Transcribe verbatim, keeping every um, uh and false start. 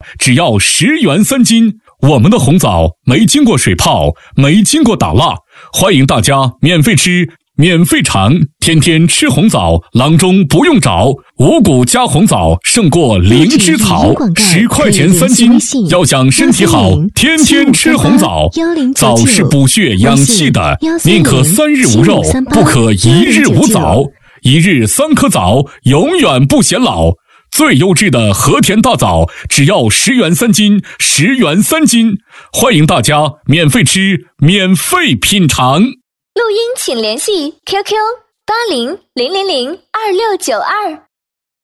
只要十元三斤。我们的红枣没经过水泡，没经过打蜡，欢迎大家免费吃，免费尝，天天吃红枣，郎中不用找。五谷加红枣胜过灵芝草，十块钱三斤。要想身体好，天天吃红枣。枣是补血养气的，宁可三日无肉，不可一日无枣。一日三颗枣，永远不显老。最优质的和田大枣，只要十元三斤，十元三斤，欢迎大家免费吃，免费品尝。 录音请联系 Q Q 八零零零零二六九二。